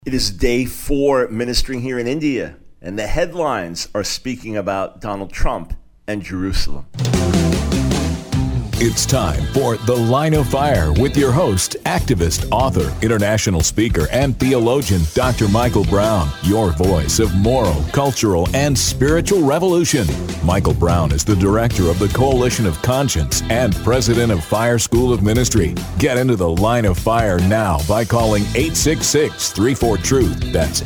It is day 4 ministering here in India, and the headlines are speaking about Donald Trump and Jerusalem. It's time for The Line of Fire with your host, activist, author, international speaker, and theologian, Dr. Michael Brown, your voice of moral, cultural, and spiritual revolution. Michael Brown is the director of the Coalition of Conscience and president of Fire School of Ministry. Get into The Line of Fire now by calling 866-34-TRUTH. That's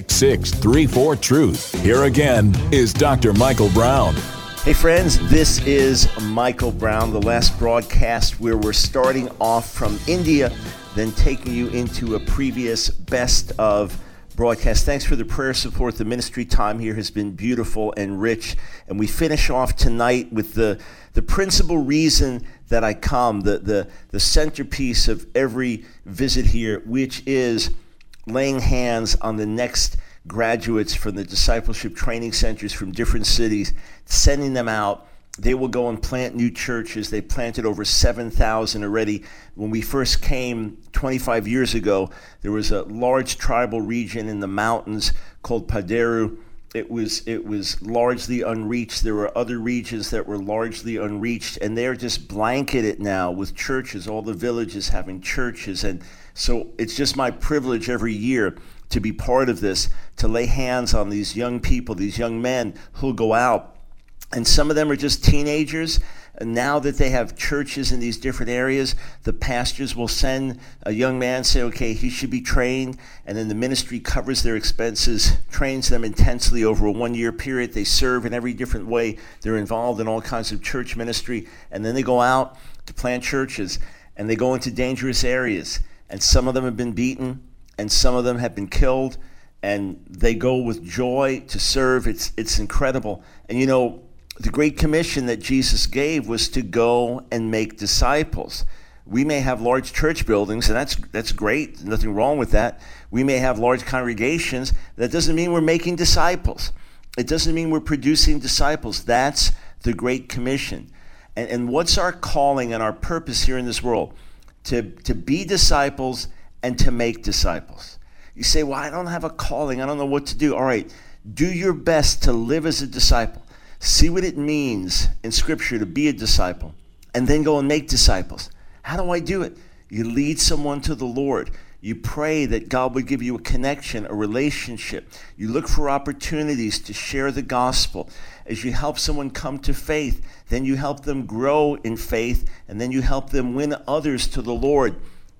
866-34-TRUTH. Here again is Dr. Michael Brown. Hey friends, this is Michael Brown, the last broadcast where we're starting off from India, then taking you into a previous best of broadcast. Thanks for the prayer support. The ministry time here has been beautiful and rich, and we finish off tonight with the principal reason that I come, the centerpiece of every visit here, which is laying hands on the next graduates from the discipleship training centers from different cities, sending them out. They will go and plant new churches. They planted over 7,000 already. When we first came 25 years ago, there was a large tribal region in the mountains called Paderu. It was largely unreached. There were other regions that were largely unreached, and they're just blanketed now with churches, all the villages having churches. And so it's just my privilege every year to be part of this, to lay hands on these young people, these young men who'll go out. And some of them are just teenagers. And now that they have churches in these different areas, the pastors will send a young man, say, okay, he should be trained. And then the ministry covers their expenses, trains them intensely over a 1-year period. They serve in every different way. They're involved in all kinds of church ministry. And then they go out to plant churches. And they go into dangerous areas. And some of them have been beaten. And some of them have been killed. And they go with joy to serve. It's incredible. And you know, the Great Commission that Jesus gave was to go and make disciples. We may have large church buildings, and that's great. Nothing wrong with that. We may have large congregations. That doesn't mean we're making disciples. It doesn't mean we're producing disciples. That's the Great Commission. And what's our calling and our purpose here in this world? To be disciples and to make disciples. You say, well, I don't have a calling. I don't know what to do. All right, do your best to live as a disciple. See what it means in Scripture to be a disciple, and then go and make disciples. How do I do it? You lead someone to the Lord. You pray that God would give you a connection, a relationship. You look for opportunities to share the gospel. As you help someone come to faith, then you help them grow in faith, and then you help them win others to the Lord.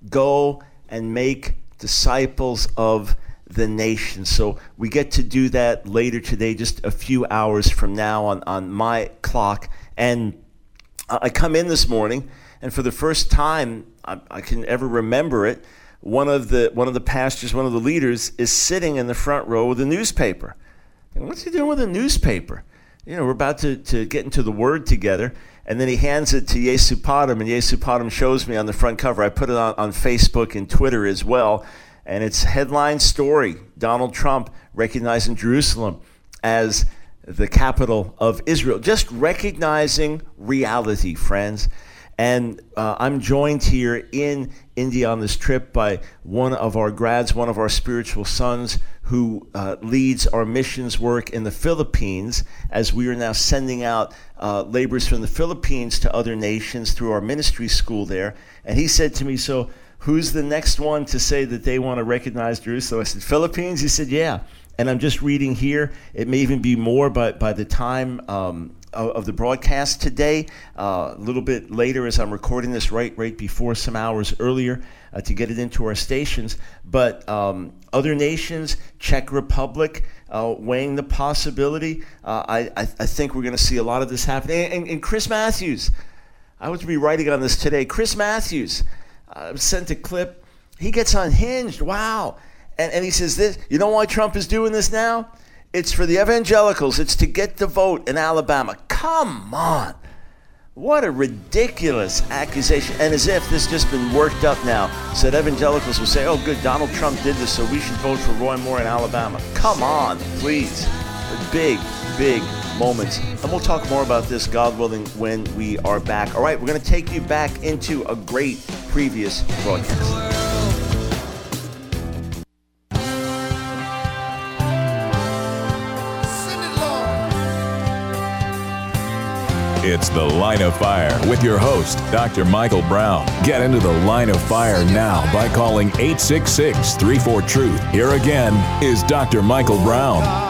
Go and make disciples of the nation. So we get to do that later today, just a few hours from now on my clock. And I come in this morning, and for the first time I can ever remember it, one of the pastors, one of the leaders, is sitting in the front row with a newspaper. And what's he doing with a newspaper? You know, we're about to get into the Word together, and then he hands it to Yesupadam, and Yesupadam shows me on the front cover. I put it on Facebook and Twitter as well. And it's headline story, Donald Trump recognizing Jerusalem as the capital of Israel. Just recognizing reality, friends. And I'm joined here in India on this trip by one of our grads, one of our spiritual sons, who leads our missions work in the Philippines, as we are now sending out laborers from the Philippines to other nations through our ministry school there. And he said to me, so who's the next one to say that they want to recognize Jerusalem? I said, Philippines? He said, yeah. And I'm just reading here. It may even be more by the time of the broadcast today, a little bit later as I'm recording this, right before some hours earlier to get it into our stations. But other nations, Czech Republic, weighing the possibility. I think we're going to see a lot of this happening. And Chris Matthews, I was to be writing on this today. Chris Matthews, sent a clip. He gets unhinged. Wow. And he says this, you know why Trump is doing this now? It's for the evangelicals. It's to get the vote in Alabama. Come on. What a ridiculous accusation. And as if this has just been worked up now, so that evangelicals will say, oh, good, Donald Trump did this, so we should vote for Roy Moore in Alabama. Come on, please. Big moments. And we'll talk more about this, God willing, when we are back. All right, we're going to take you back into a great previous broadcast. It's The Line of Fire with your host, Dr. Michael Brown. Get into the Line of Fire now by calling 866-34-TRUTH. Here again is Dr. Michael Brown.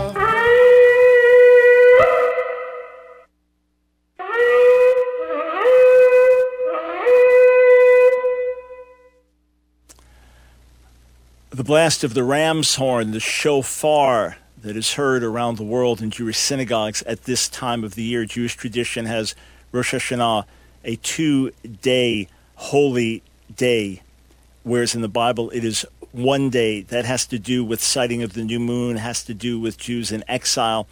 The blast of the ram's horn, the shofar that is heard around the world in Jewish synagogues at this time of the year. Jewish tradition has Rosh Hashanah, a 2-day holy day, whereas in the Bible it is 1 day. That has to do with sighting of the new moon, has to do with Jews in exile.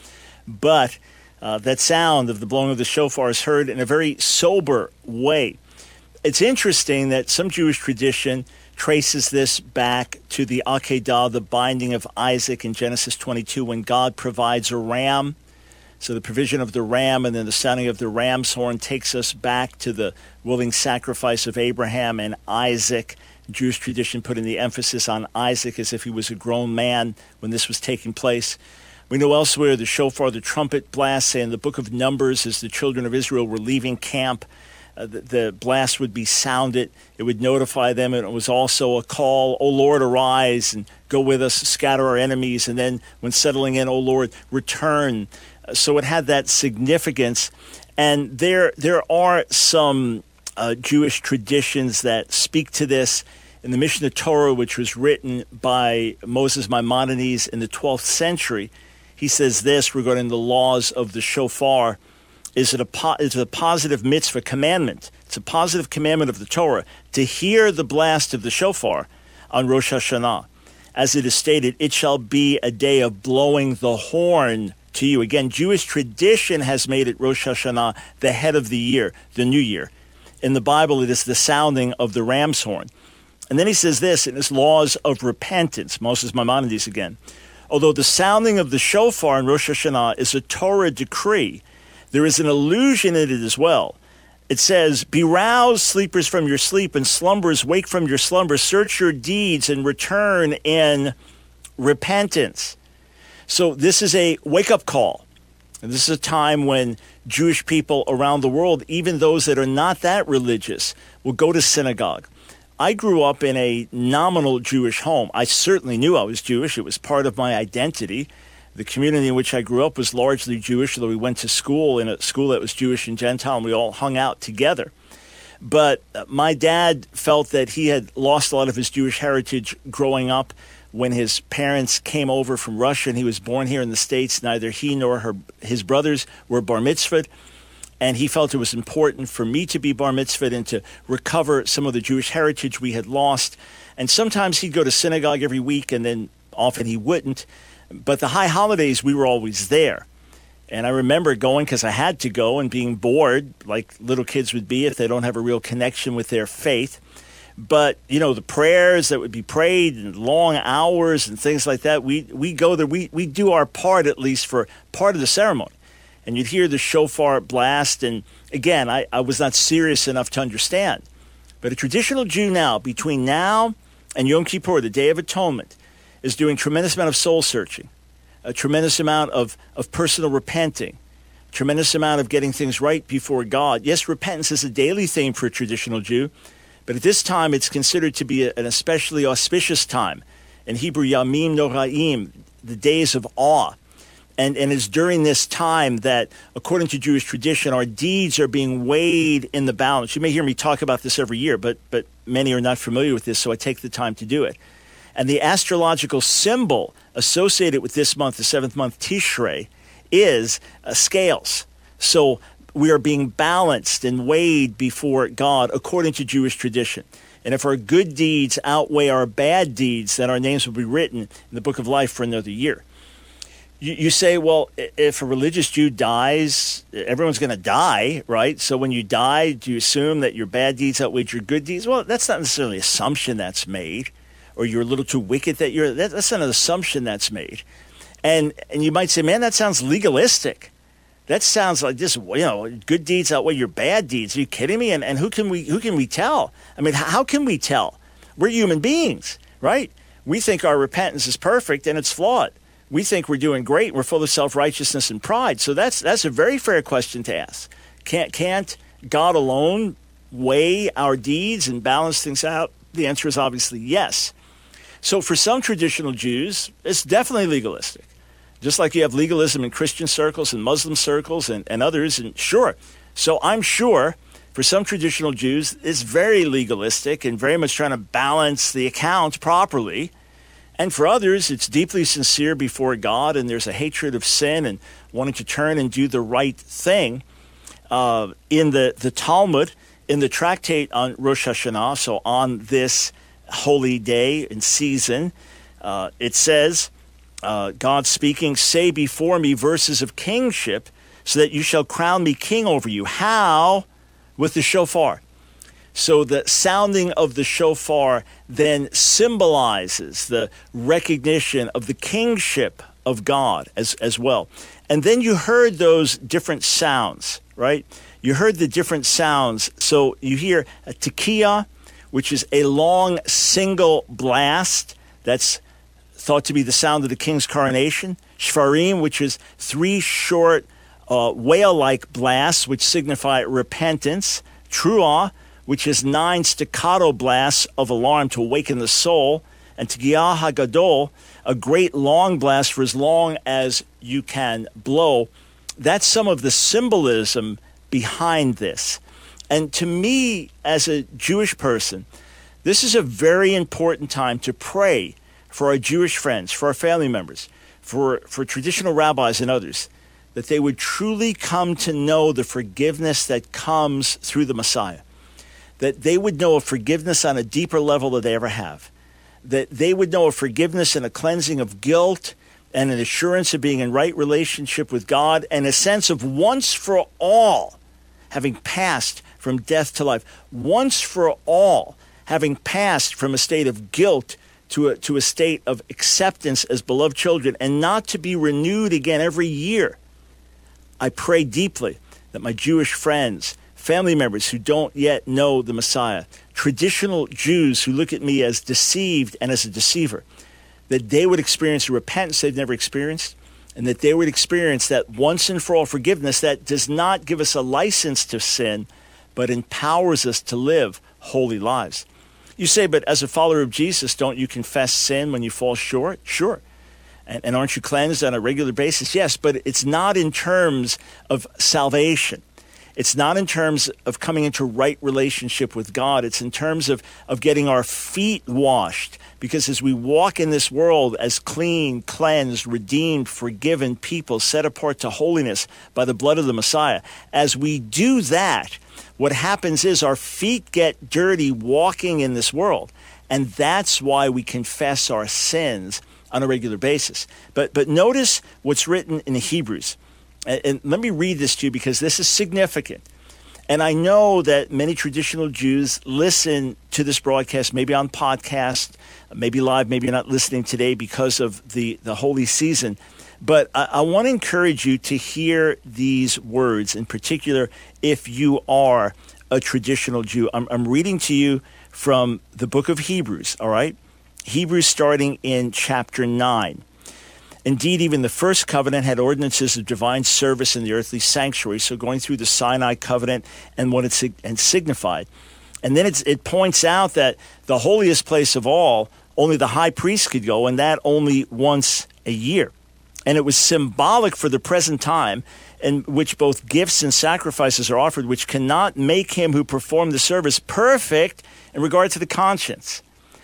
But that sound of the blowing of the shofar is heard in a very sober way. It's interesting that some Jewish tradition traces this back to the Akedah, the binding of Isaac in Genesis 22, when God provides a ram. So the provision of the ram and then the sounding of the ram's horn takes us back to the willing sacrifice of Abraham and Isaac. Jewish tradition putting the emphasis on Isaac as if he was a grown man when this was taking place. We know elsewhere the shofar, the trumpet blast, say in the book of Numbers, as the children of Israel were leaving camp, the blast would be sounded. It would notify them, and it was also a call, "O Lord, arise and go with us, scatter our enemies." And then when settling in, "O Lord, return." So it had that significance. And there are some Jewish traditions that speak to this. In the Mishnah Torah, which was written by Moses Maimonides in the 12th century, he says this regarding the laws of the shofar. Is it a positive mitzvah commandment? It's a positive commandment of the Torah to hear the blast of the shofar on Rosh Hashanah. As it is stated, it shall be a day of blowing the horn to you. Again, Jewish tradition has made it Rosh Hashanah, the head of the year, the new year. In the Bible, it is the sounding of the ram's horn. And then he says this in his laws of repentance, Moses Maimonides again. Although the sounding of the shofar in Rosh Hashanah is a Torah decree, there is an allusion in it as well. It says, "Be roused, sleepers, from your sleep, and slumberers, wake from your slumber. Search your deeds and return in repentance." So this is a wake-up call. And this is a time when Jewish people around the world, even those that are not that religious, will go to synagogue. I grew up in a nominal Jewish home. I certainly knew I was Jewish. It was part of my identity. The community in which I grew up was largely Jewish, although we went to school in a school that was Jewish and Gentile, and we all hung out together. But my dad felt that he had lost a lot of his Jewish heritage growing up when his parents came over from Russia, and he was born here in the States. Neither he nor his brothers were bar mitzvahed, and he felt it was important for me to be bar mitzvahed and to recover some of the Jewish heritage we had lost. And sometimes he'd go to synagogue every week, and then often he wouldn't. But the high holidays, we were always there. And I remember going because I had to go and being bored, like little kids would be if they don't have a real connection with their faith. But, you know, the prayers that would be prayed and long hours and things like that, we go there. We do our part, at least for part of the ceremony. And you'd hear the shofar blast. And again, I was not serious enough to understand. But a traditional Jew now, between now and Yom Kippur, the Day of Atonement, is doing a tremendous amount of soul searching, a tremendous amount of personal repenting, a tremendous amount of getting things right before God. Yes, repentance is a daily thing for a traditional Jew, but at this time it's considered to be an especially auspicious time. In Hebrew, Yamim Noraim, the days of awe. And it's during this time that, according to Jewish tradition, our deeds are being weighed in the balance. You may hear me talk about this every year, but many are not familiar with this, so I take the time to do it. And the astrological symbol associated with this month, the 7th month Tishrei, is scales. So we are being balanced and weighed before God according to Jewish tradition. And if our good deeds outweigh our bad deeds, then our names will be written in the book of life for another year. You say, well, if a religious Jew dies, everyone's going to die, right? So when you die, do you assume that your bad deeds outweigh your good deeds? Well, that's not necessarily an assumption that's made. Or you're a little too wicked that's not an assumption that's made. And you might say, man, that sounds legalistic. That sounds like this, good deeds outweigh your bad deeds. Are you kidding me? And who can we tell? I mean, how can we tell? We're human beings, right? We think our repentance is perfect and it's flawed. We think we're doing great. We're full of self-righteousness and pride. So that's a very fair question to ask. Can't God alone weigh our deeds and balance things out? The answer is obviously yes. So for some traditional Jews, it's definitely legalistic. Just like you have legalism in Christian circles and Muslim circles and others, and sure. So I'm sure for some traditional Jews, it's very legalistic and very much trying to balance the account properly. And for others, it's deeply sincere before God, and there's a hatred of sin and wanting to turn and do the right thing. In the Talmud, in the tractate on Rosh Hashanah, so on this holy day and season, it says, God speaking, say before me verses of kingship, so that you shall crown me king over you. How? With the shofar. So the sounding of the shofar then symbolizes the recognition of the kingship of God as well. And then you heard those different sounds, right? You heard the different sounds. So you hear a tekiah, which is a long single blast. That's thought to be the sound of the king's coronation. Shvarim, which is 3 short whale-like blasts, which signify repentance. Truah, which is 9 staccato blasts of alarm to awaken the soul. And Tekiah HaGadol, a great long blast for as long as you can blow. That's some of the symbolism behind this. And to me, as a Jewish person, this is a very important time to pray for our Jewish friends, for our family members, for traditional rabbis and others, that they would truly come to know the forgiveness that comes through the Messiah, that they would know a forgiveness on a deeper level than they ever have, that they would know a forgiveness and a cleansing of guilt and an assurance of being in right relationship with God and a sense of once for all having passed from death to life, once for all having passed from a state of guilt to a state of acceptance as beloved children, and not to be renewed again every year. I pray deeply that my Jewish friends, family members who don't yet know the Messiah, traditional Jews who look at me as deceived and as a deceiver, that they would experience a repentance they've never experienced, and that they would experience that once and for all forgiveness that does not give us a license to sin, but empowers us to live holy lives. You say, but as a follower of Jesus, don't you confess sin when you fall short? Sure. And aren't you cleansed on a regular basis? Yes, but it's not in terms of salvation. It's not in terms of coming into right relationship with God. It's in terms of getting our feet washed. Because as we walk in this world as clean, cleansed, redeemed, forgiven people set apart to holiness by the blood of the Messiah, as we do that, what happens is our feet get dirty walking in this world. And that's why we confess our sins on a regular basis. But notice what's written in Hebrews. And let me read this to you because this is significant. And I know that many traditional Jews listen to this broadcast, maybe on podcast, maybe live, maybe you're not listening today because of the holy season. But I want to encourage you to hear these words, in particular, if you are a traditional Jew. I'm reading to you from the book of Hebrews, all right? Hebrews starting in chapter 9. Indeed, even the first covenant had ordinances of divine service in the earthly sanctuary, so going through the Sinai covenant and what it signified. And then it points out that the holiest place of all, only the high priest could go, and that only once a year. And it was symbolic for the present time in which both gifts and sacrifices are offered, which cannot make him who performed the service perfect in regard to the conscience.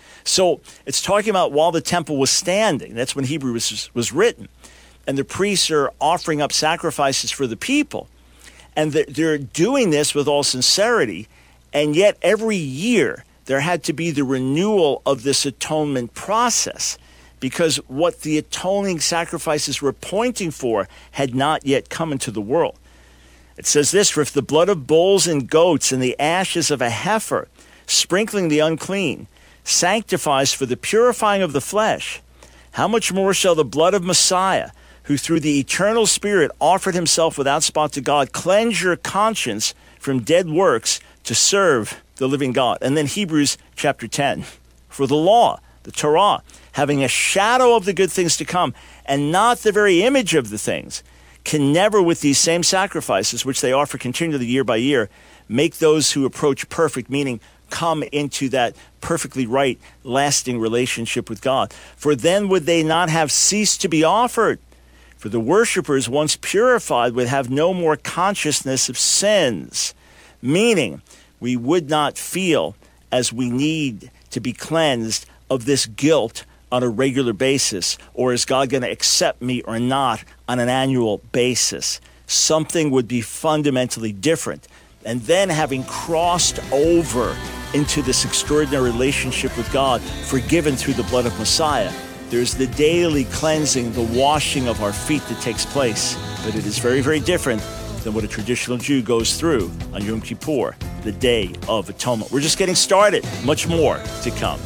So it's talking about while the temple was standing. That's when Hebrews was written. And the priests are offering up sacrifices for the people. And they're doing this with all sincerity. And yet every year there had to be the renewal of this atonement process, because what the atoning sacrifices were pointing for had not yet come into the world. It says this, for if the blood of bulls and goats and the ashes of a heifer, sprinkling the unclean, sanctifies for the purifying of the flesh, how much more shall the blood of Messiah, who through the eternal Spirit offered himself without spot to God, cleanse your conscience from dead works to serve the living God. And then Hebrews chapter 10, for the law, the Torah, having a shadow of the good things to come, and not the very image of the things, can never, with these same sacrifices, which they offer continually year by year, make those who approach perfect, meaning come into that perfectly right, lasting relationship with God. For then would they not have ceased to be offered. For the worshipers, once purified, would have no more consciousness of sins, meaning we would not feel as we need to be cleansed of this guilt on a regular basis, or is God going to accept me or not on an annual basis. Something would be fundamentally different. And then having crossed over into this extraordinary relationship with God, forgiven through the blood of Messiah, there's the daily cleansing, the washing of our feet that takes place. But it is very, very different than what a traditional Jew goes through on Yom Kippur, the Day of Atonement. We're just getting started. Much more to come.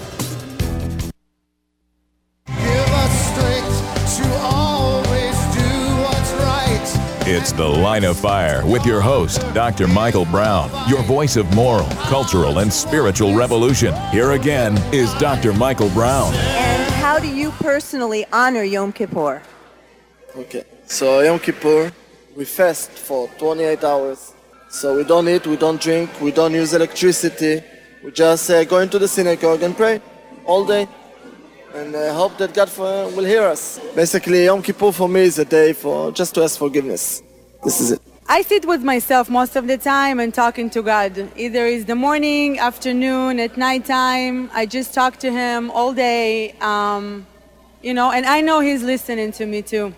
It's The Line of Fire with your host, Dr. Michael Brown, your voice of moral, cultural, and spiritual revolution. Here again is Dr. Michael Brown. And how do you personally honor Yom Kippur? Okay, so Yom Kippur, we fast for 28 hours. So we don't eat, we don't drink, we don't use electricity. We just go into the synagogue and pray all day. And I hope that God will hear us. Basically, Yom Kippur for me is a day for just to ask forgiveness. This is it. I sit with myself most of the time and talking to God. Either it's the morning, afternoon, at nighttime. I just talk to Him all day, and I know He's listening to me too.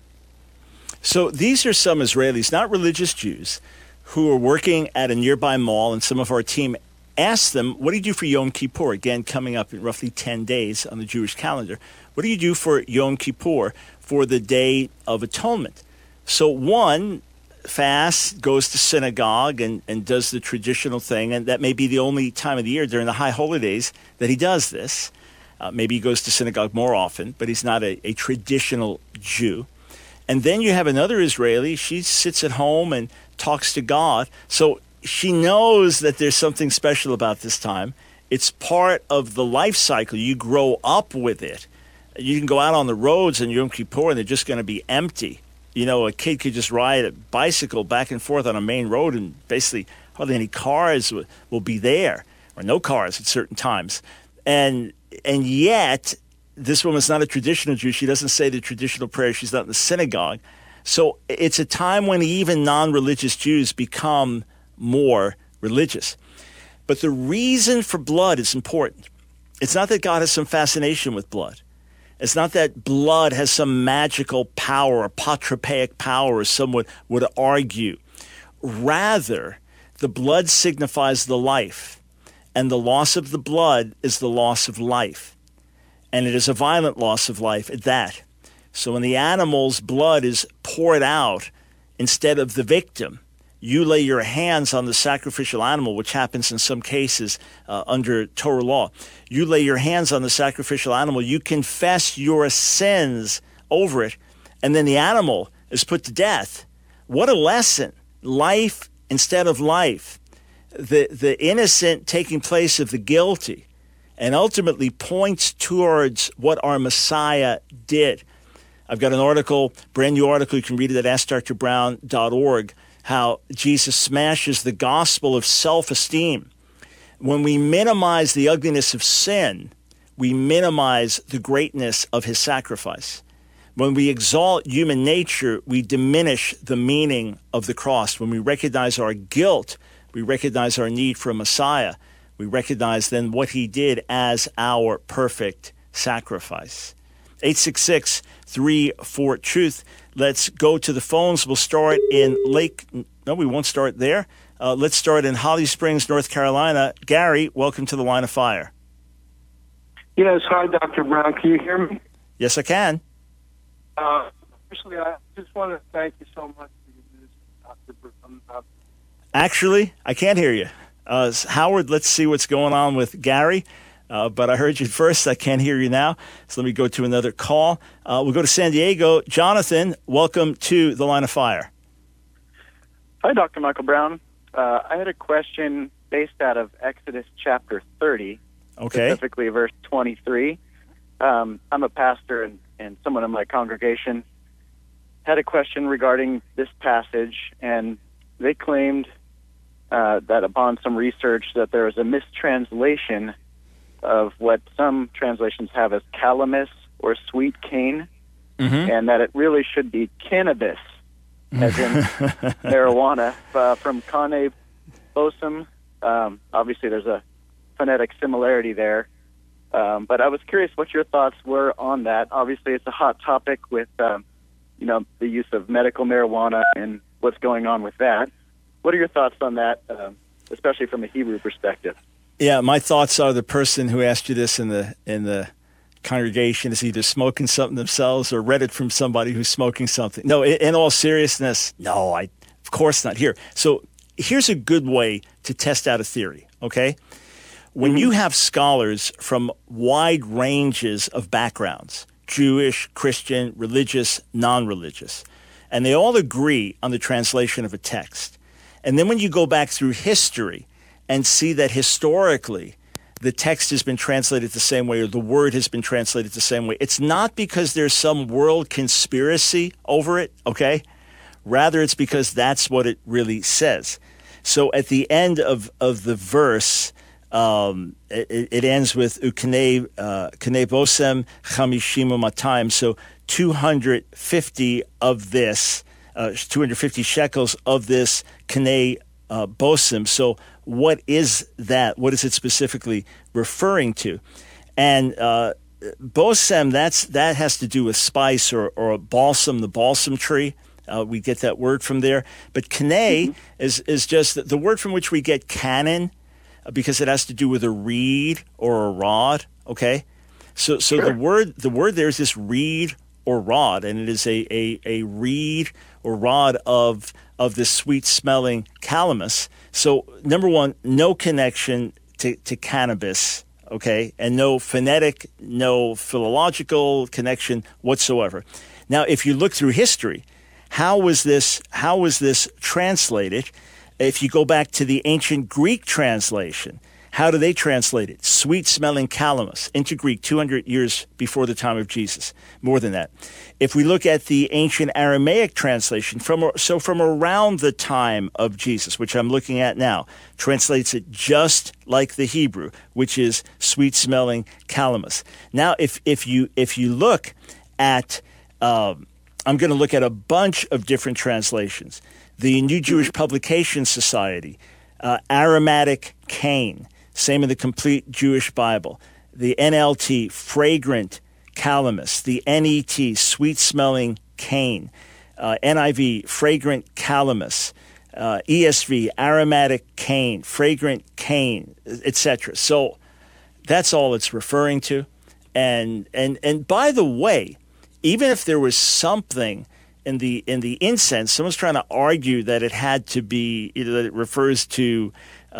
So these are some Israelis, not religious Jews, who are working at a nearby mall, and some of our team asked them, what do you do for Yom Kippur? Again, coming up in roughly 10 days on the Jewish calendar. What do you do for Yom Kippur, for the Day of Atonement? So one fasts, goes to synagogue, and does the traditional thing, and that may be the only time of the year during the high holidays that he does this. Maybe he goes to synagogue more often, but he's not a traditional Jew. And then you have another Israeli, she sits at home and talks to God. So she knows that there's something special about this time. It's part of the life cycle. You grow up with it. You can go out on the roads in Yom Kippur and they're just going to be empty. You know, a kid could just ride a bicycle back and forth on a main road and basically hardly any cars will be there, or no cars at certain times. And yet, this woman's not a traditional Jew. She doesn't say the traditional prayer. She's not in the synagogue. So it's a time when even non-religious Jews become more religious. But the reason for blood is important. It's not that God has some fascination with blood. It's not that blood has some magical power or patropaic power, as someone would argue. Rather, the blood signifies the life, and the loss of the blood is the loss of life. And it is a violent loss of life at that. So when the animal's blood is poured out instead of the victim, you lay your hands on the sacrificial animal, which happens in some cases under Torah law. You lay your hands on the sacrificial animal, you confess your sins over it, and then the animal is put to death. What a lesson. Life instead of life. The innocent taking place of the guilty, and ultimately points towards what our Messiah did. I've got an article, brand new article, you can read it at AskDrBrown.org, how Jesus smashes the gospel of self-esteem. When we minimize the ugliness of sin, we minimize the greatness of his sacrifice. When we exalt human nature, we diminish the meaning of the cross. When we recognize our guilt, we recognize our need for a Messiah. We recognize then what he did as our perfect sacrifice. 866-34-TRUTH. Let's go to the phones. We'll start in No, we won't start there. Let's start in Holly Springs, North Carolina. Gary, welcome to the Line of Fire. Yes, hi, Dr. Brown. Can you hear me? Yes, I can. Firstly, I just want to thank you so much for your news, Dr. Brown. Actually, I can't hear you. Howard, let's see what's going on with Gary. But I heard you first. I can't hear you now. So let me go to another call. We'll go to San Diego. Jonathan, welcome to the Line of Fire. Hi, Dr. Michael Brown. I had a question based out of Exodus chapter 30, specifically verse 23. I'm a pastor and someone in my congregation had a question regarding this passage, and they claimed that upon some research that there was a mistranslation of what some translations have as calamus or sweet cane, and that it really should be cannabis, as in marijuana, from cane bosum. Obviously, there's a phonetic similarity there. But I was curious what your thoughts were on that. Obviously, it's a hot topic with, the use of medical marijuana and what's going on with that. What are your thoughts on that, especially from a Hebrew perspective? Yeah, my thoughts are the person who asked you this in the congregation is either smoking something themselves or read it from somebody who's smoking something. No, in all seriousness, no, of course not. So here's a good way to test out a theory, okay? When you have scholars from wide ranges of backgrounds, Jewish, Christian, religious, non-religious, and they all agree on the translation of a text, and then when you go back through history and see that historically the text has been translated the same way or the word has been translated the same way, it's not because there's some world conspiracy over it, okay? Rather, it's because that's what it really says. So at the end of the verse, it ends with Ukene bosem chamishim u'matayim. So 250 of this, 250 shekels of this kene bosem. So what is that? What is it specifically referring to? And bosem, that has to do with spice or a balsam, the balsam tree. We get that word from there. But kene is just the word from which we get canon, because it has to do with a reed or a rod, okay? So sure. the word there is this reed or rod, and it is a reed or rod of this sweet-smelling calamus. So number one, no connection to cannabis, okay? And no phonetic, no philological connection whatsoever. Now, if you look through history, how was this translated? If you go back to the ancient Greek translation, how do they translate it? Sweet-smelling calamus into Greek 200 years before the time of Jesus, more than that. If we look at the ancient Aramaic translation, from around the time of Jesus, which I'm looking at now, translates it just like the Hebrew, which is sweet-smelling calamus. Now, if you look at, I'm going to look at a bunch of different translations. The New Jewish Publication Society, aromatic cane, same in the Complete Jewish Bible. The NLT, fragrant calamus. The NET, sweet-smelling cane. NIV, fragrant calamus. ESV, aromatic cane, fragrant cane, etc. So that's all it's referring to. And by the way, even if there was something in the incense, someone's trying to argue that it had to be, that it refers to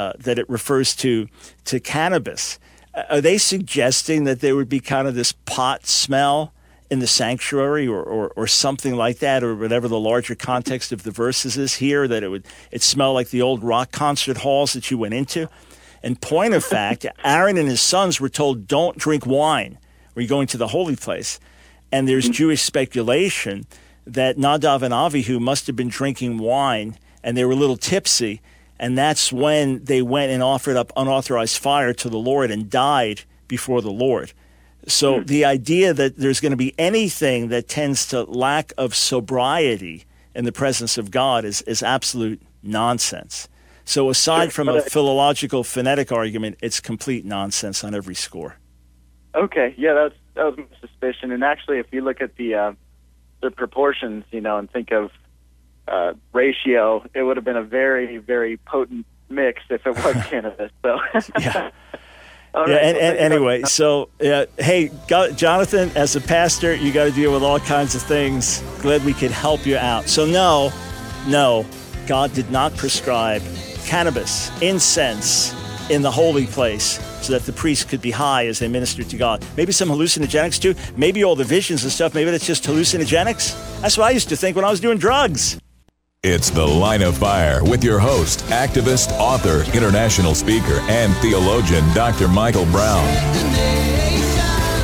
cannabis. Are they suggesting that there would be kind of this pot smell in the sanctuary or something like that, or whatever the larger context of the verses is here, that it smelled like the old rock concert halls that you went into? And point of fact, Aaron and his sons were told, don't drink wine when you're going to the holy place. And there's Jewish speculation that Nadav and Avihu must have been drinking wine, and they were a little tipsy, and that's when they went and offered up unauthorized fire to the Lord and died before the Lord. So the idea that there's going to be anything that tends to lack of sobriety in the presence of God is absolute nonsense. So aside from a philological phonetic argument, it's complete nonsense on every score. Okay, yeah, that was my suspicion. And actually, if you look at the proportions, and think of ratio, it would have been a very, very potent mix if it was cannabis. So yeah. All right, anyway, so hey, Jonathan, as a pastor, you got to deal with all kinds of things. Glad we could help you out. So no, God did not prescribe cannabis, incense in the holy place so that the priests could be high as they ministered to God. Maybe some hallucinogenics too. Maybe all the visions and stuff, maybe that's just hallucinogenics. That's what I used to think when I was doing drugs. It's The Line of Fire with your host, activist, author, international speaker, and theologian, Dr. Michael Brown.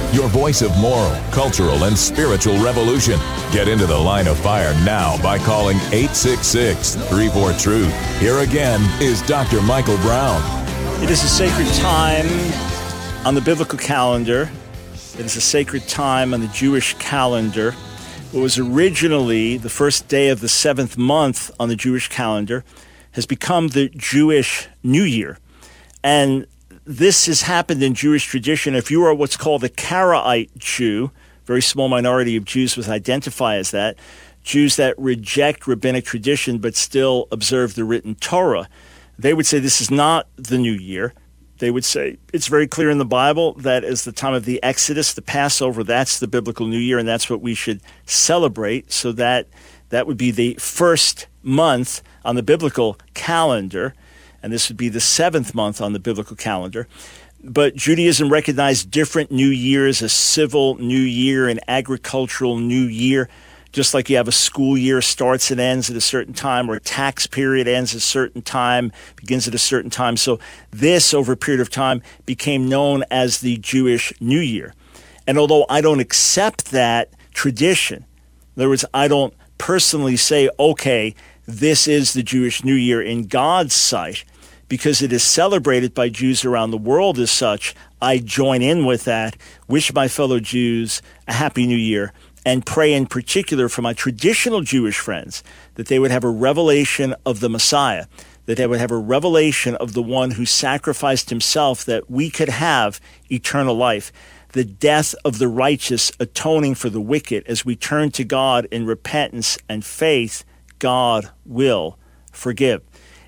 your voice of moral, cultural, and spiritual revolution. Get into the Line of Fire now by calling 866-34-TRUTH. Here again is Dr. Michael Brown. It is a sacred time on the biblical calendar. It is a sacred time on the Jewish calendar. What was originally the first day of the 7th month on the Jewish calendar has become the Jewish New Year. And this has happened in Jewish tradition. If you are what's called a Karaite Jew, very small minority of Jews would identify as that, Jews that reject rabbinic tradition but still observe the written Torah, they would say this is not the New Year. They would say it's very clear in the Bible that is the time of the Exodus, the Passover, that's the biblical New Year, and that's what we should celebrate. So that would be the first month on the biblical calendar, and this would be the 7th month on the biblical calendar. But Judaism recognized different New Years, a civil New Year, an agricultural New Year, just like you have a school year starts and ends at a certain time, or a tax period ends at a certain time, begins at a certain time. So this, over a period of time, became known as the Jewish New Year. And although I don't accept that tradition, in other words, I don't personally say, okay, this is the Jewish New Year in God's sight, because it is celebrated by Jews around the world as such, I join in with that, wish my fellow Jews a Happy New Year, and pray in particular for my traditional Jewish friends that they would have a revelation of the Messiah, that they would have a revelation of the one who sacrificed himself that we could have eternal life, the death of the righteous atoning for the wicked. As we turn to God in repentance and faith, God will forgive.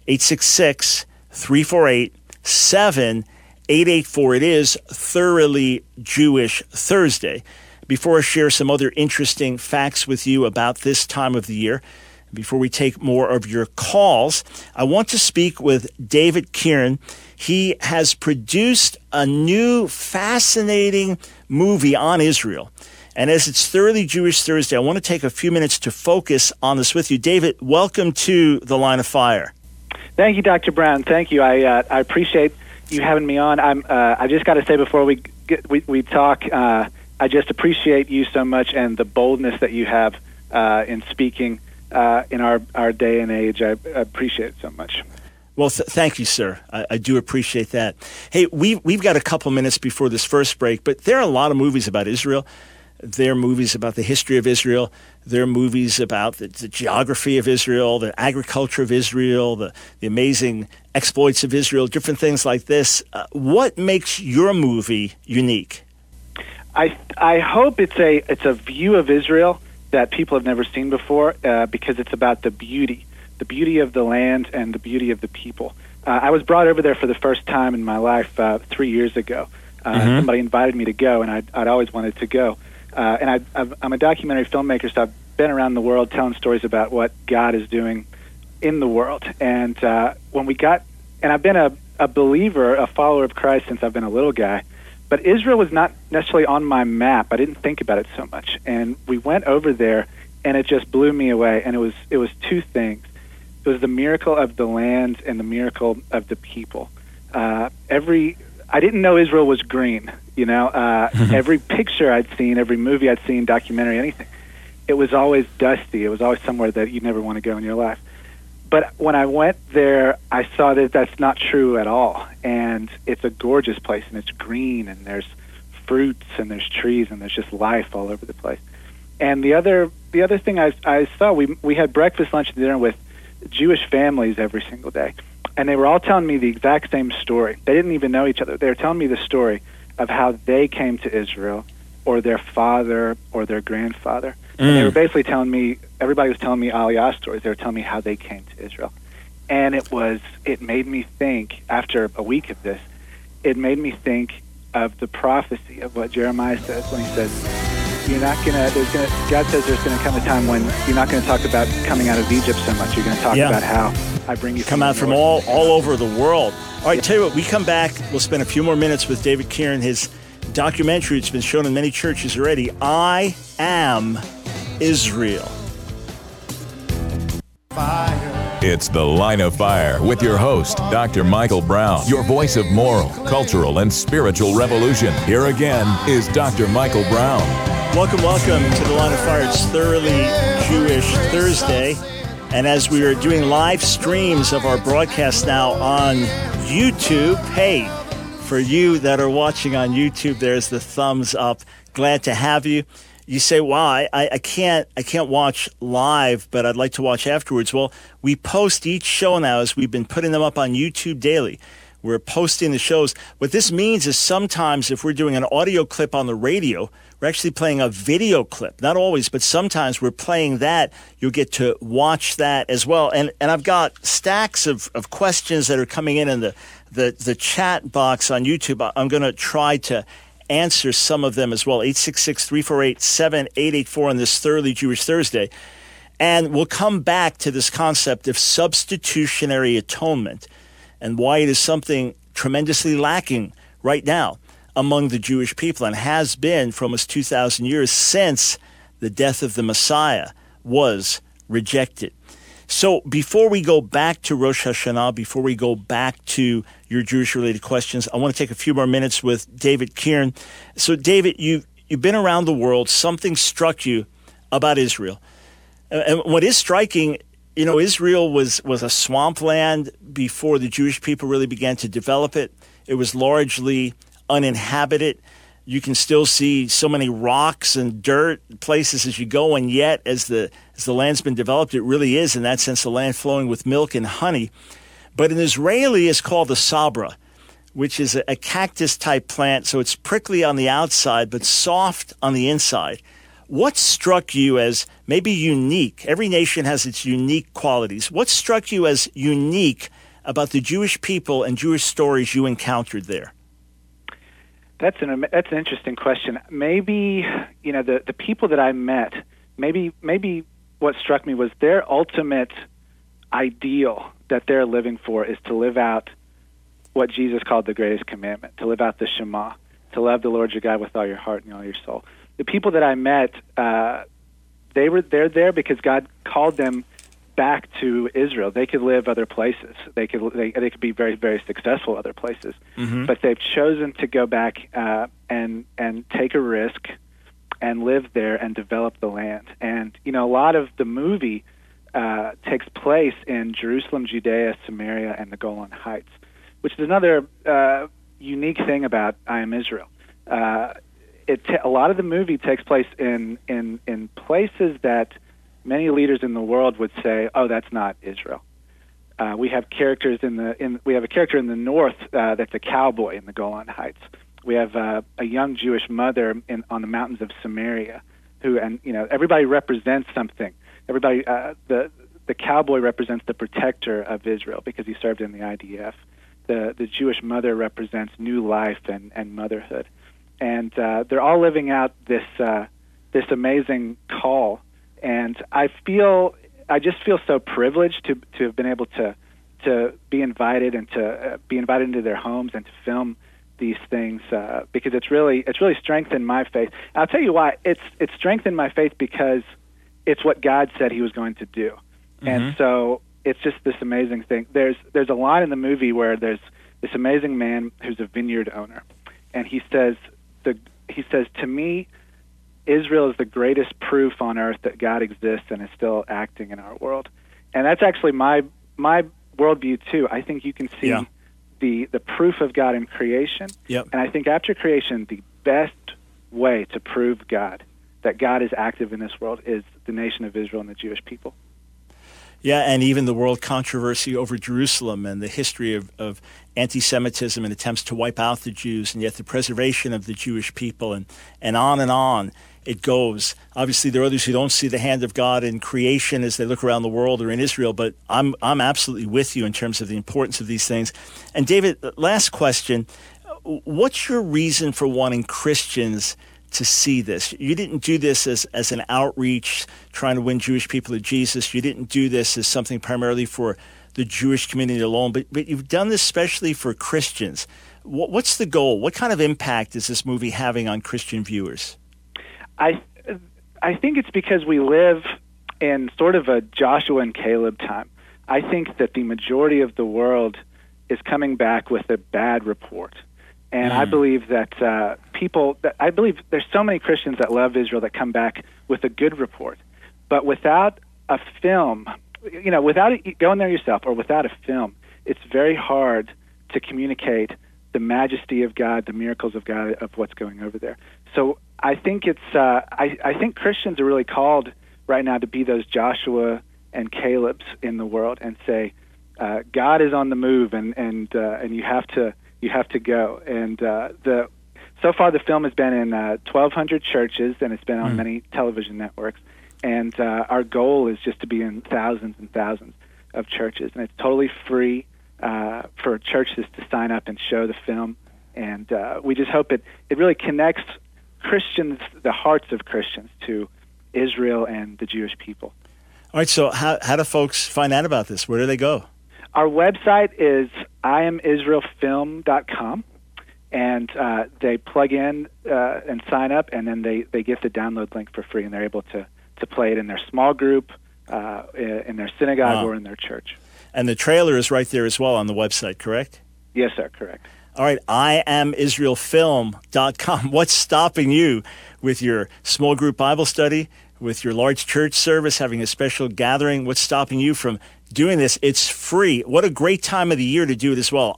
866-348-7884. It is Thoroughly Jewish Thursday. Before I share some other interesting facts with you about this time of the year, before we take more of your calls, I want to speak with David Kieran. He has produced a new fascinating movie on Israel. And as it's Thoroughly Jewish Thursday, I want to take a few minutes to focus on this with you. David, welcome to the Line of Fire. Thank you, Dr. Brown. Thank you. I appreciate you having me on. I just got to say before we talk, I just appreciate you so much and the boldness that you have in speaking in our day and age. I appreciate it so much. Well, thank you, sir. I do appreciate that. Hey, we've got a couple minutes before this first break, but there are a lot of movies about Israel. There are movies about the history of Israel. There are movies about the geography of Israel, the agriculture of Israel, the amazing exploits of Israel, different things like this. What makes your movie unique? I hope it's a view of Israel that people have never seen before, because it's about the beauty of the land and the beauty of the people. I was brought over there for the first time in my life 3 years ago. Somebody invited me to go, and I'd always wanted to go. And I'm a documentary filmmaker, so I've been around the world telling stories about what God is doing in the world. And when we got, and I've been a believer, a follower of Christ since I've been a little guy, but Israel was not necessarily on my map. I didn't think about it so much. And we went over there, and it just blew me away. And it was two things. It was the miracle of the land and the miracle of the people. I didn't know Israel was green. Every picture I'd seen, every movie I'd seen, documentary, anything, it was always dusty. It was always somewhere that you'd never want to go in your life. But when I went there, I saw that that's not true at all. And it's a gorgeous place, and it's green, and there's fruits, and there's trees, and there's just life all over the place. And the other thing I saw, we had breakfast, lunch, and dinner with Jewish families every single day. And they were all telling me the exact same story. They didn't even know each other. They were telling me the story of how they came to Israel, or their father, or their grandfather. And they were basically telling me, everybody was telling me Aliyah stories. They were telling me how they came to Israel. And it made me think, after a week of this, it made me think of the prophecy of what Jeremiah says when he says, God says there's going to come a time when you're not going to talk about coming out of Egypt so much. You're going to talk about how I bring you come out from all over the world. All right, tell you what, we come back, we'll spend a few more minutes with David Kieran, his documentary. It's been shown in many churches already. I Am Israel. It's The Line of Fire with your host, Dr. Michael Brown, your voice of moral, cultural, and spiritual revolution. Here again is Dr. Michael Brown. Welcome to The Line of Fire. It's Thoroughly Jewish Thursday. And as we are doing live streams of our broadcast now on YouTube, hey, for you that are watching on YouTube, there's the thumbs up. Glad to have you. You say, wow, I can't watch live, but I'd like to watch afterwards. Well, we post each show now as we've been putting them up on YouTube daily. We're posting the shows. What this means is sometimes if we're doing an audio clip on the radio, we're actually playing a video clip. Not always, but sometimes we're playing that. You'll get to watch that as well. And I've got stacks of questions that are coming in the chat box on YouTube. I'm going to try to answer some of them as well. 866-348-7884 on this Thoroughly Jewish Thursday. And we'll come back to this concept of substitutionary atonement and why it is something tremendously lacking right now among the Jewish people and has been for almost 2,000 years since the death of the Messiah was rejected. So before we go back to Rosh Hashanah, before we go back to your Jewish-related questions, I want to take a few more minutes with David Kieran. So, David, you've been around the world. Something struck you about Israel. And what is striking, you know, Israel was a swampland before the Jewish people really began to develop it. It was largely uninhabited. You can still see so many rocks and dirt places as you go, and yet as the land's been developed, it really is, in that sense, a land flowing with milk and honey. But an Israeli is called the sabra, which is a cactus-type plant, so it's prickly on the outside but soft on the inside. What struck you as maybe unique? Every nation has its unique qualities. What struck you as unique about the Jewish people and Jewish stories you encountered there? That's an interesting question. Maybe, you know, the people that I met, maybe what struck me was their ultimate ideal that they're living for is to live out what Jesus called the greatest commandment, to live out the Shema, to love the Lord your God with all your heart and all your soul. The people that I met, they're there because God called them back to Israel. They could live other places. They could be very, very successful other places. Mm-hmm. But they've chosen to go back and take a risk and live there and develop the land. And, you know, a lot of the movie takes place in Jerusalem, Judea, Samaria, and the Golan Heights, which is another unique thing about I Am Israel. A lot of the movie takes place in places that many leaders in the world would say, "Oh, that's not Israel." We have characters we have a character in the north that's a cowboy in the Golan Heights. We have a young Jewish mother on the mountains of Samaria, and you know, everybody represents something. Everybody, the cowboy represents the protector of Israel because he served in the IDF. The Jewish mother represents new life and motherhood, and they're all living out this amazing call. And I just feel so privileged to have been able to be invited and to be invited into their homes and to film these things because it's really strengthened my faith. And I'll tell you why. It's strengthened my faith because it's what God said He was going to do, mm-hmm. And so it's just this amazing thing. There's a line in the movie where there's this amazing man who's a vineyard owner, and he says to me, Israel is the greatest proof on earth that God exists and is still acting in our world. And that's actually my worldview too. I think you can see the proof of God in creation. Yep. And I think after creation, the best way to prove that God is active in this world is the nation of Israel and the Jewish people. Yeah, and even the world controversy over Jerusalem and the history of anti-Semitism and attempts to wipe out the Jews, and yet the preservation of the Jewish people, and on it goes. Obviously, there are others who don't see the hand of God in creation as they look around the world or in Israel, but I'm absolutely with you in terms of the importance of these things. And David, last question, what's your reason for wanting Christians to see this? You didn't do this as an outreach trying to win Jewish people to Jesus. You didn't do this as something primarily for the Jewish community alone, but you've done this especially for Christians. What's the goal? What kind of impact is this movie having on Christian viewers? I think it's because we live in sort of a Joshua and Caleb time. I think that the majority of the world is coming back with a bad report. And I believe that I believe there's so many Christians that love Israel that come back with a good report. But without a film, without going there yourself or without a film, it's very hard to communicate the majesty of God, the miracles of God, of what's going over there. So I think I think Christians are really called right now to be those Joshua and Caleb's in the world and say, God is on the move, and you have to go. And so far the film has been in 1,200 churches, and it's been on many television networks. And our goal is just to be in thousands and thousands of churches, and it's totally free for churches to sign up and show the film. And we just hope it really connects Christians, the hearts of Christians, to Israel and the Jewish people. All right, so how do folks find out about this? Where do they go? Our website is IamIsraelFilm.com, and they plug in and sign up, and then they get the download link for free, and they're able to play it in their small group, in their synagogue, or in their church. And the trailer is right there as well on the website, correct? Yes, sir, correct. All right, IamIsraelFilm.com. What's stopping you with your small group Bible study, with your large church service, having a special gathering? What's stopping you from doing this? It's free. What a great time of the year to do it as well.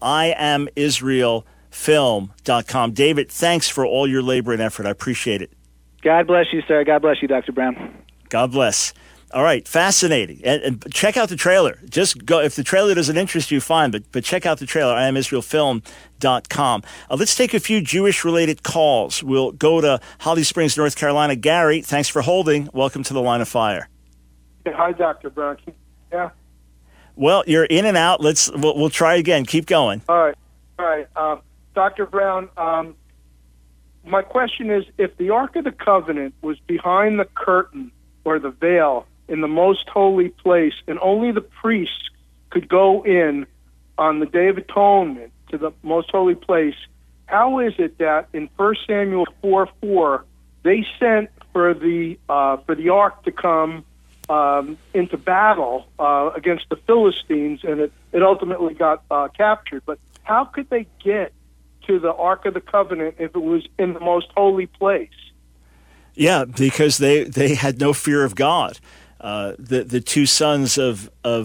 IamIsraelFilm.com. David, thanks for all your labor and effort. I appreciate it. God bless you, sir. God bless you, Dr. Brown. God bless. All right, fascinating. And check out the trailer. Just go, if the trailer doesn't interest you, fine, but check out the trailer, IamIsraelFilm.com. Let's take a few Jewish-related calls. We'll go to Holly Springs, North Carolina. Gary, thanks for holding. Welcome to the Line of Fire. Hi, Dr. Brown. Yeah. Well, you're in and out. We'll try again. Keep going. All right. Dr. Brown, my question is, if the Ark of the Covenant was behind the curtain or the veil in the most holy place, and only the priests could go in on the Day of Atonement to the most holy place, how is it that in 1 Samuel 4:4 they sent for the Ark to come into battle against the Philistines, and it ultimately got captured? But how could they get to the Ark of the Covenant if it was in the most holy place? Yeah, because they had no fear of God. The two sons of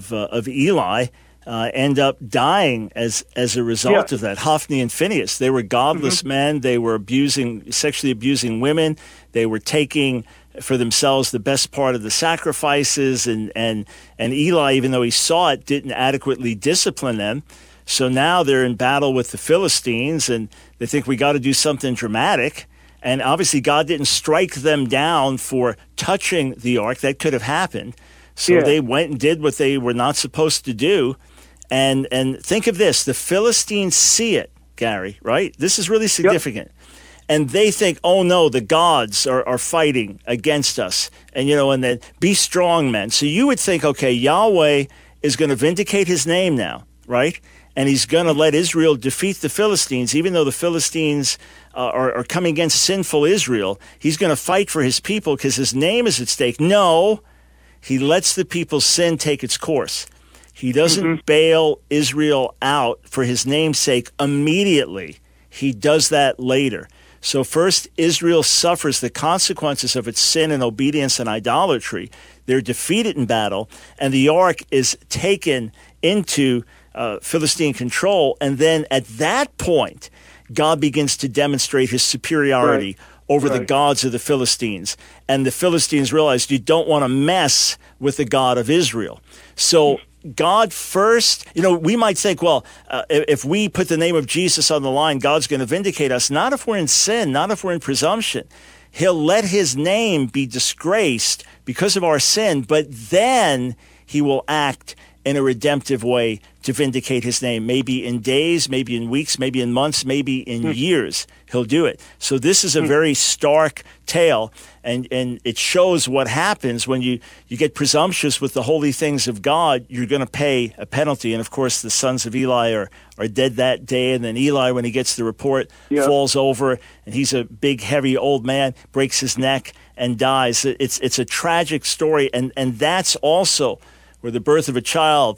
Eli end up dying as a result of that. Hophni and Phinehas, they were godless men. They were sexually abusing women. They were taking for themselves the best part of the sacrifices, and Eli, even though he saw it, didn't adequately discipline them. So now they're in battle with the Philistines, and they think we got to do something dramatic. And obviously God didn't strike them down for touching the ark. That could have happened. So they went and did what they were not supposed to do. And think of this. The Philistines see it, Gary, right? This is really significant. Yep. And they think, oh, no, the gods are fighting against us. And, and then be strong men. So you would think, okay, Yahweh is going to vindicate his name now, right? And he's going to let Israel defeat the Philistines, even though the Philistines are coming against sinful Israel. He's going to fight for his people because his name is at stake. No, he lets the people's sin take its course. He doesn't bail Israel out for his name's sake immediately. He does that later. So first, Israel suffers the consequences of its sin and obedience and idolatry. They're defeated in battle, and the ark is taken into Philistine control. And then at that point, God begins to demonstrate his superiority over the gods of the Philistines. And the Philistines realized you don't want to mess with the God of Israel. So God first, we might think, well, if we put the name of Jesus on the line, God's going to vindicate us. Not if we're in sin, not if we're in presumption. He'll let his name be disgraced because of our sin, but then he will act in a redemptive way to vindicate his name, maybe in days, maybe in weeks, maybe in months, maybe in years. He'll do it. So this is a very stark tale, and it shows what happens when you get presumptuous with the holy things of God. You're going to pay a penalty. And, of course, the sons of Eli are dead that day, and then Eli, when he gets the report, falls over, and he's a big, heavy old man, breaks his neck, and dies. It's a tragic story, and that's also where the birth of a child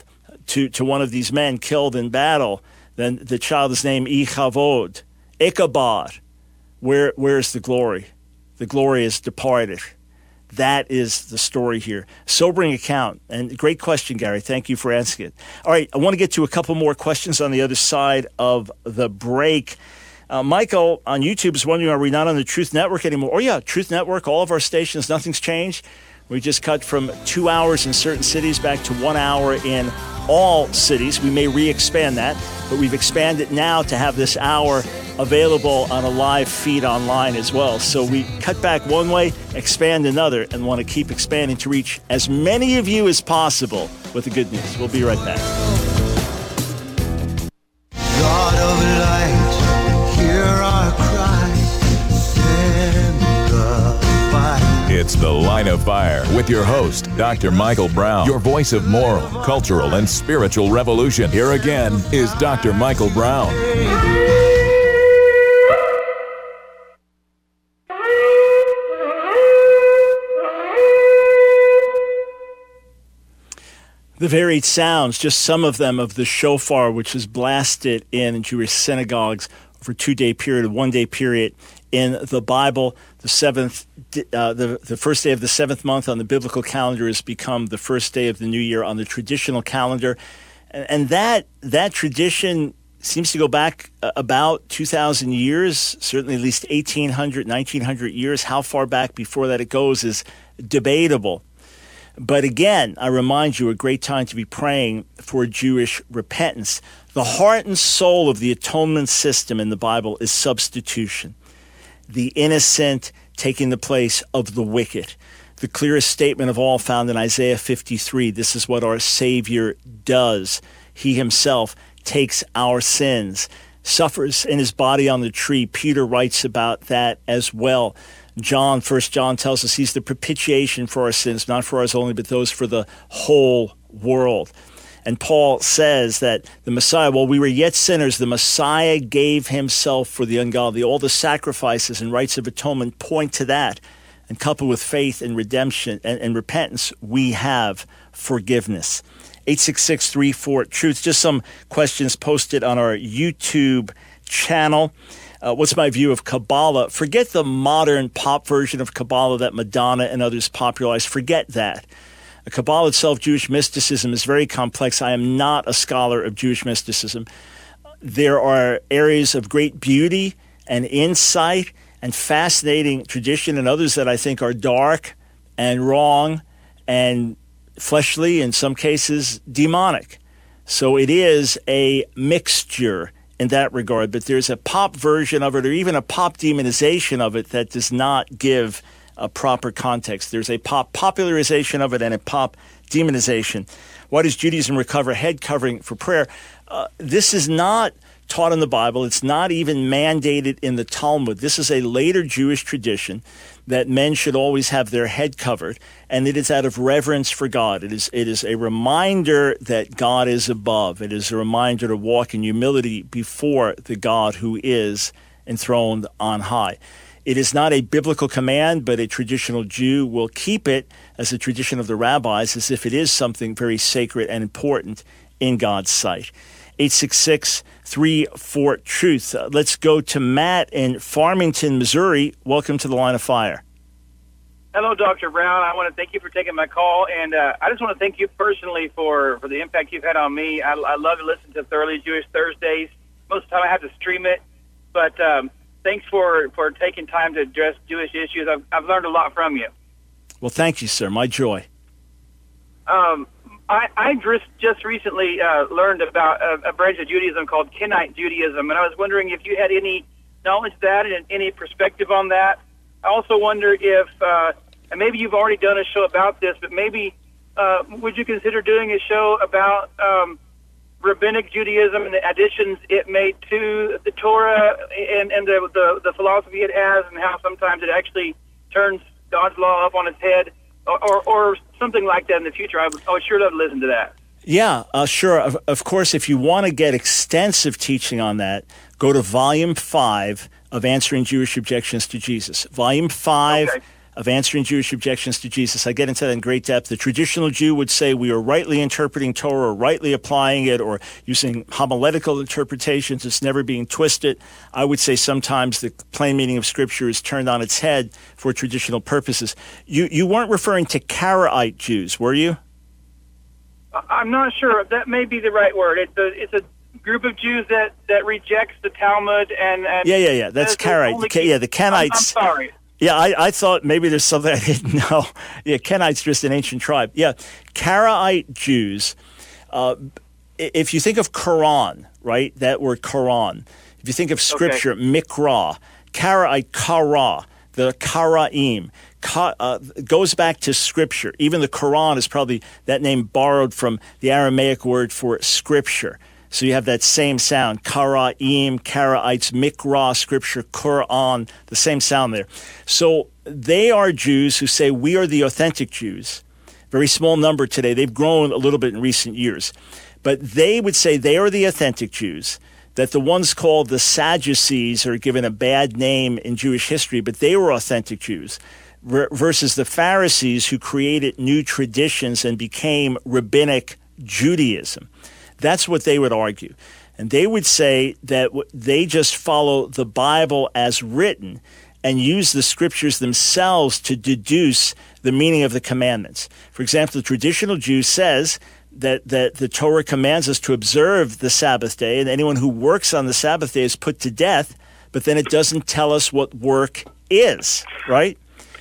to one of these men killed in battle, then the child is named Ichabod. Ichabod. Where's the glory? The glory is departed. That is the story here. Sobering account. And great question, Gary. Thank you for asking it. All right, I want to get to a couple more questions on the other side of the break. Michael on YouTube is wondering, are we not on the Truth Network anymore? Oh, yeah, Truth Network, all of our stations, nothing's changed. We just cut from 2 hours in certain cities back to 1 hour in all cities. We may re-expand that, but we've expanded now to have this hour available on a live feed online as well. So we cut back one way, expand another, and want to keep expanding to reach as many of you as possible with the good news. We'll be right back. God of light, hear our cry, send the fire. It's The Line of Fire with your host, Dr. Michael Brown, your voice of moral, cultural, and spiritual revolution. Here again is Dr. Michael Brown. The varied sounds, just some of them, of the shofar, which is blasted in Jewish synagogues over a 2-day period, a 1-day period in the Bible. The first day of the 7th month on the biblical calendar has become the first day of the new year on the traditional calendar. And that tradition seems to go back about 2,000 years, certainly at least 1,800, 1,900 years. How far back before that it goes is debatable. But again, I remind you, a great time to be praying for Jewish repentance. The heart and soul of the atonement system in the Bible is substitution. The innocent taking the place of the wicked. The clearest statement of all found in Isaiah 53. This is what our Savior does. He himself takes our sins, suffers in his body on the tree. Peter writes about that as well. First John tells us he's the propitiation for our sins, not for ours only, but those for the whole world. And Paul says that the Messiah, while we were yet sinners, the Messiah gave himself for the ungodly. All the sacrifices and rites of atonement point to that. And coupled with faith and redemption and repentance, we have forgiveness. 866-34-TRUTH. Just some questions posted on our YouTube channel. What's my view of Kabbalah? Forget the modern pop version of Kabbalah that Madonna and others popularized. Forget that. Kabbalah itself, Jewish mysticism, is very complex. I am not a scholar of Jewish mysticism. There are areas of great beauty and insight and fascinating tradition, and others that I think are dark and wrong and fleshly, in some cases demonic. So it is a mixture in that regard, but there's a pop version of it, or even a pop demonization of it, that does not give a proper context. There's a pop popularization of it and a pop demonization. Why does Judaism recover head covering for prayer? This is not taught in the Bible. It's not even mandated in the Talmud. This is a later Jewish tradition that men should always have their head covered, and it is out of reverence for God. It is a reminder that God is above. It is a reminder to walk in humility before the God who is enthroned on high. It is not a biblical command, but a traditional Jew will keep it as a tradition of the rabbis, as if it is something very sacred and important in God's sight. 866-34-TRUTH. Let's go to Matt in Farmington, Missouri. Welcome to the Line of Fire. Hello, Dr. Brown. I want to thank you for taking my call, and I just want to thank you personally for the impact you've had on me. I love to listen to Thoroughly Jewish Thursdays. Most of the time I have to stream it, but thanks for taking time to address Jewish issues. I've learned a lot from you. Well, thank you, sir. My joy. I just recently learned about a branch of Judaism called Kenites Judaism, and I was wondering if you had any knowledge of that and any perspective on that. I also wonder if, and maybe you've already done a show about this, but maybe would you consider doing a show about Rabbinic Judaism and the additions it made to the Torah and the philosophy it has, and how sometimes it actually turns God's law up on its head? Or something like that in the future. I would sure love to listen to that. Yeah, sure. Of course, if you want to get extensive teaching on that, go to Volume 5 of Answering Jewish Objections to Jesus. Volume 5, of answering Jewish objections to Jesus. I get into that in great depth. The traditional Jew would say we are rightly interpreting Torah or rightly applying it or using homiletical interpretations. It's never being twisted. I would say sometimes the plain meaning of Scripture is turned on its head for traditional purposes. You weren't referring to Karaite Jews, were you? I'm not sure. That may be the right word. It's a group of Jews that rejects the Talmud and yeah. That's Karaite. The Kenites. I'm sorry. Yeah, I thought maybe there's something I didn't know. Yeah, Kenites just an ancient tribe. Yeah, Karaite Jews. If you think of Quran, right? That word Quran. If you think of Scripture, Mikra, Karaite, Kara, the Karaim. Goes back to Scripture. Even the Quran is probably that name borrowed from the Aramaic word for Scripture. So you have that same sound, Karaim, Karaites, Mikra, Scripture, Quran, the same sound there. So they are Jews who say we are the authentic Jews. Very small number today. They've grown a little bit in recent years. But they would say they are the authentic Jews, that the ones called the Sadducees are given a bad name in Jewish history, but they were authentic Jews, versus the Pharisees who created new traditions and became rabbinic Judaism. That's what they would argue. And they would say that they just follow the Bible as written and use the Scriptures themselves to deduce the meaning of the commandments. For example, the traditional Jew says that the Torah commands us to observe the Sabbath day, and anyone who works on the Sabbath day is put to death, but then it doesn't tell us what work is, right?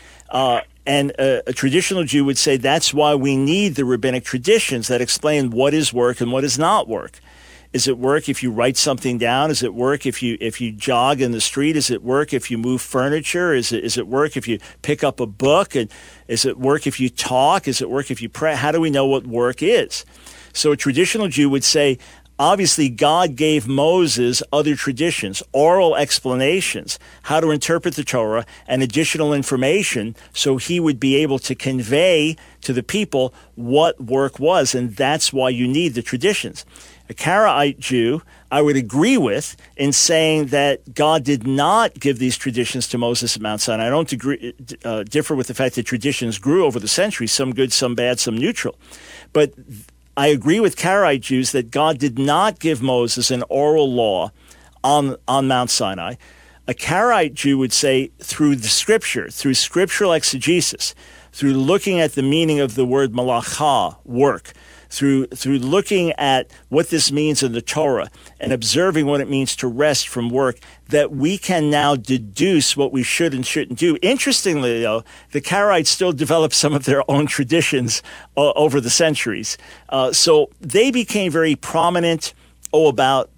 And a traditional Jew would say that's why we need the rabbinic traditions that explain what is work and what is not work. Is it work if you write something down? Is it work if you jog in the street? Is it work if you move furniture? Is it work if you pick up a book? And is it work if you talk? Is it work if you pray? How do we know what work is? So a traditional Jew would say, obviously, God gave Moses other traditions, oral explanations, how to interpret the Torah, and additional information so he would be able to convey to the people what work was, and that's why you need the traditions. A Karaite Jew, I would agree with in saying that God did not give these traditions to Moses at Mount Sinai. I don't differ with the fact that traditions grew over the centuries, some good, some bad, some neutral. But I agree with Karaite Jews that God did not give Moses an oral law on Mount Sinai. A Karaite Jew would say through the Scripture, through scriptural exegesis, through looking at the meaning of the word malacha, work, through looking at what this means in the Torah and observing what it means to rest from work, that we can now deduce what we should and shouldn't do. Interestingly, though, the Karaites still developed some of their own traditions over the centuries. So they became very prominent, about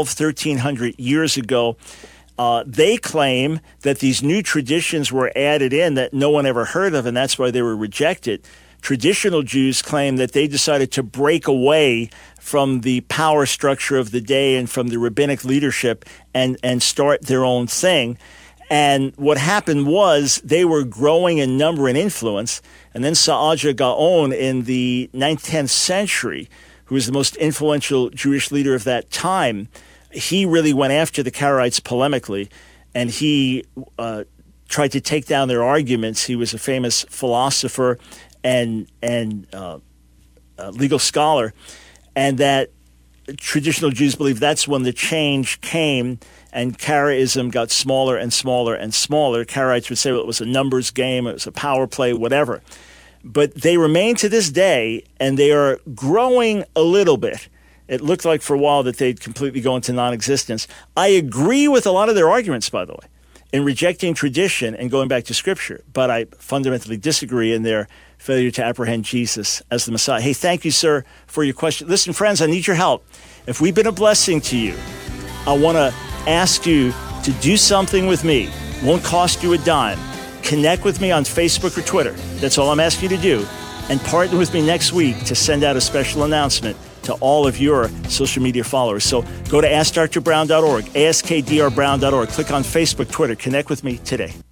1,300 years ago. They claim that these new traditions were added in that no one ever heard of, and that's why they were rejected. Traditional Jews claim that they decided to break away from the power structure of the day and from the rabbinic leadership and start their own thing. And what happened was they were growing in number and influence. And then Saadia Gaon in the 10th century, who was the most influential Jewish leader of that time, he really went after the Karaites polemically, and he tried to take down their arguments. He was a famous philosopher and legal scholar, and that traditional Jews believe that's when the change came and Karaism got smaller and smaller and smaller. Karaites would say, well, it was a numbers game, it was a power play, whatever. But they remain to this day, and they are growing a little bit. It looked like for a while that they'd completely go into non-existence. I agree with a lot of their arguments, by the way, in rejecting tradition and going back to Scripture, but I fundamentally disagree in their failure to apprehend Jesus as the Messiah. Hey, thank you, sir, for your question. Listen, friends, I need your help. If we've been a blessing to you, I want to ask you to do something with me. Won't cost you a dime. Connect with me on Facebook or Twitter. That's all I'm asking you to do. And partner with me next week to send out a special announcement to all of your social media followers. So go to AskDrBrown.org, AskDrBrown.org. Click on Facebook, Twitter. Connect with me today.